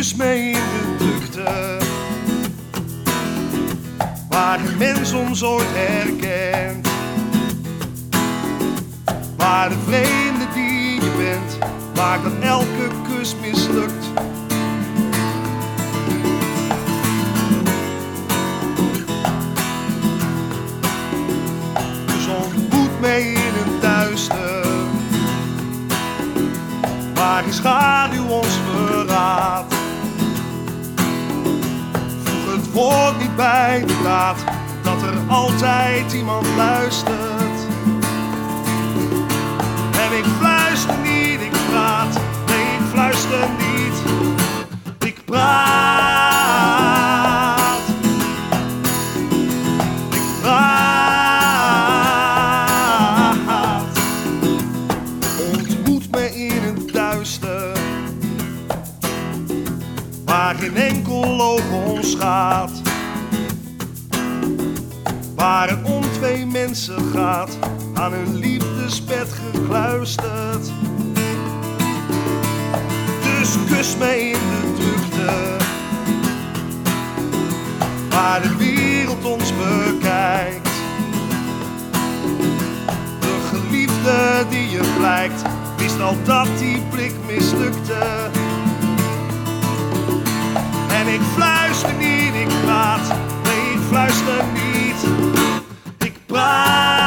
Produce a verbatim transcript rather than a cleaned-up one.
kus me in de drukte, waar de mens ons ooit herkent, waar de vreemde die je bent maakt dat elke kus mislukt. Dus ontmoet mij in een duister, waar geen schaduw ons verraadt. Voeg het woord niet bij de daad, dat er altijd iemand luistert. En ik fluister niet, ik praat, nee ik fluister niet, ik praat. Ik praat. Ontmoet me in een duister, waar geen enkel oog ons gaat, waar het om twee mensen gaat, aan hun liefdesbed gekluisterd. Dus kus me in de drukte, waar de wereld ons bekijkt. De geliefde die je blijkt, wist al dat die blik mislukte. En ik fluister niet, ik praat, nee ik fluister niet, ik praat.